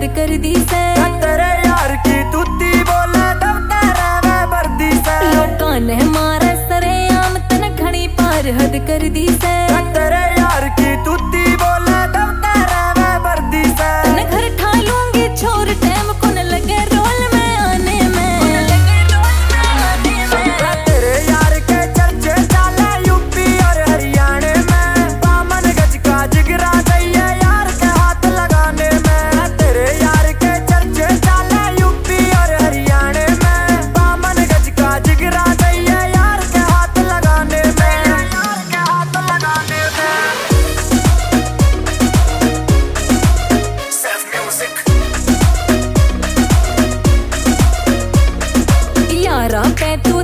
हद कर दी से। तेरे यार की तूती बोले दफ्तर में वर्दी से। लोकां ने मारे सरेआम तन घणी पार हद कर दी से। तेरे यार की तूती बोले दफ्तर में वर्दी से। तन घर ठा लूंगी छोर टाइम को न लगे रोल में आने में। तेरे यार के चर्चे चाले यूपी और हरियाणा में। बामन गज का जिगरा चाहिए यार के हाथ लगाने में। तेरे यार के चर्चे चाले यूपी और हरियाणा में। बामन गज का जिगरा चाहिए यार के हाथ लगाने में। यार के हाथ लगाने में। Self music। यारा पे तू